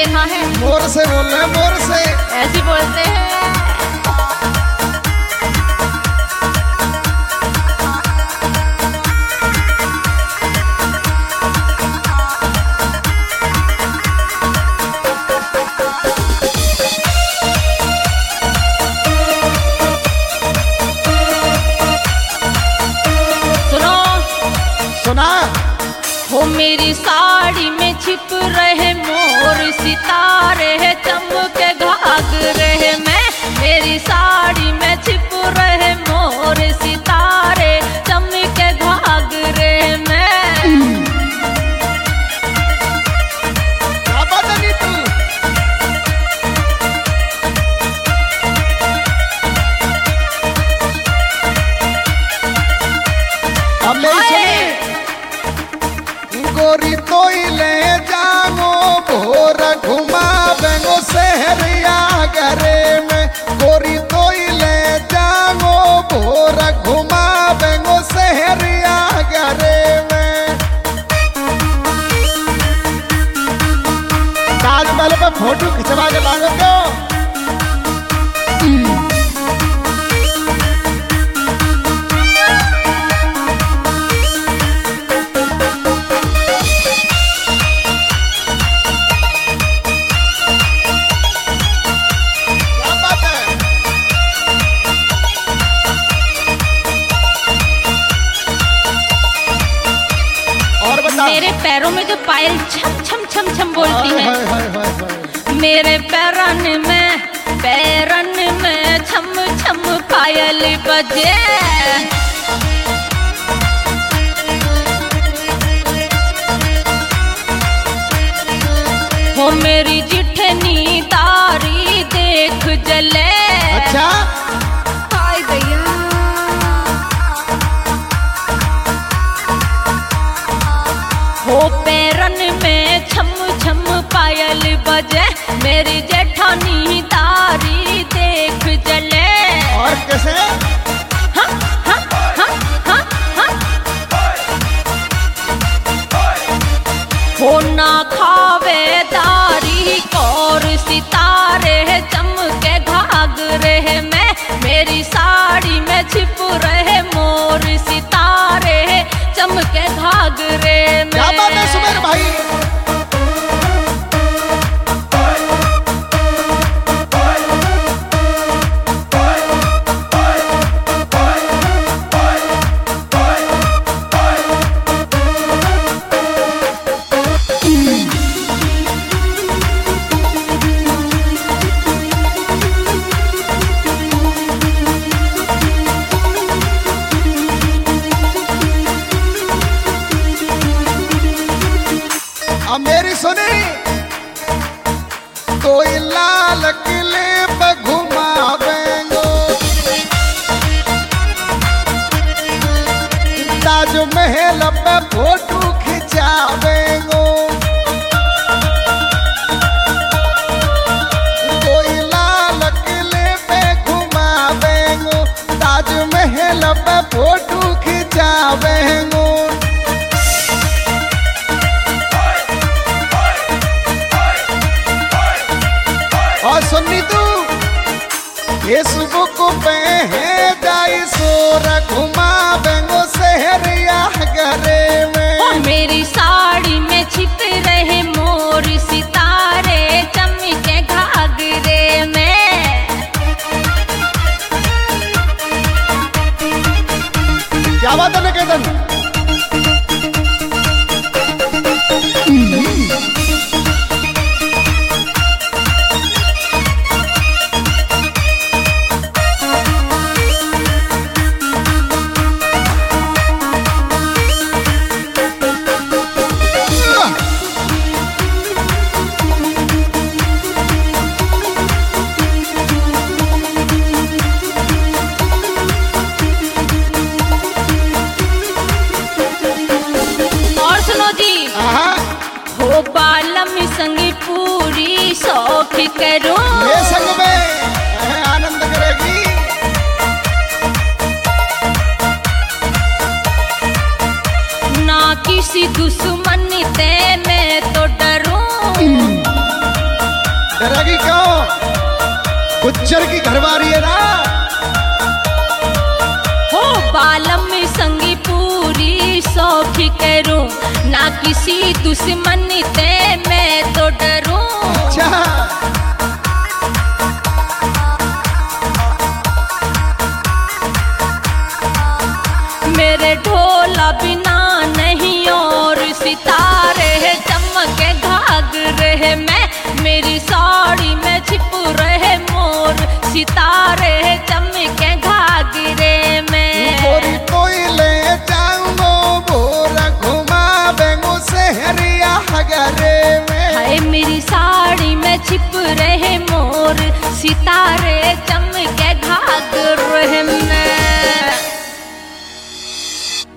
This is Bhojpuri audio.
देखा है? मोर से बोल रहे, मोर से ऐसे बोलते हैं। सुनो सुना। हो मेरी साड़ी में छिप रहे मोर सितारे है चमके घाघरे है। मैं मेरी साड़ी में छिप रहे मोर सितारे चमके घाघरे मैं। क्या बात है नीतू? अब ले सुनिए। गोरी तो ले जाओ भोर घुमावेंगो शहरिया घरे में। गोरी तो ले जाओ भोर घुमावेंगो शहरिया घरे में। ताजमहल पे फोटो खिंचवा के लाओ क्यों? मेरे पैरों में जो पायल छम छम छम छम बोलती है। हाय हाय हाय हाय। मेरे पैरन में छम छम पायल बजे। हो मेरी जिठनी तारी देख जले। अच्छा हाय भैया हो पैरन में छम छम पायल बजे। मेरी जेठानी तारी देख जले। और कैसे? हाँ, हाँ, हाँ, हाँ, हाँ। हो ना खावे तारी और सितारे चमके घाघरे है। मैं मेरी साड़ी में छिप रहे मोर सितारे चमके घाघरे में। क्या बात है सुमेर भाई? अब मेरी सुनी। कोई लाल किले पे घुमावेंगो, ताजमहल पे फोटो खिंचावेंगो। कोई लाल किले पे घुमावेंगो, ताजमहल पे फोटो खिंचावेंगो। और सुननी तू फेसबुक पे है जाई सोर घुमावेंगो शहरिया घरे में। हो मेरी साड़ी में छिप रहे मोर सितारे चमके घाघरे में। क्या बात है निकेतन? हो बालम संग पूरी शौक करो। ये संग में आनंद करेगी। ना किसी दुश्मन ते मैं तो डरूं। करेगी क्यों? गुज्जर की घरवारी है ना। हो बालम संगी पूरी सौखी करूं, ना किसी दुश्मन ते मैं तो डरूं। अच्छा मेरे ढोला बिना नहीं और सितारे है चमके घाघरे है मैं, मेरी साड़ी में छिप रहे मोर, सितारे है चमके घाघरे में। गोरी कोई ले जाऊंगो भोरा घुमा बेंगो शहरिया हगरे में। हाय मेरी साड़ी में छिप रहे मोर, सितारे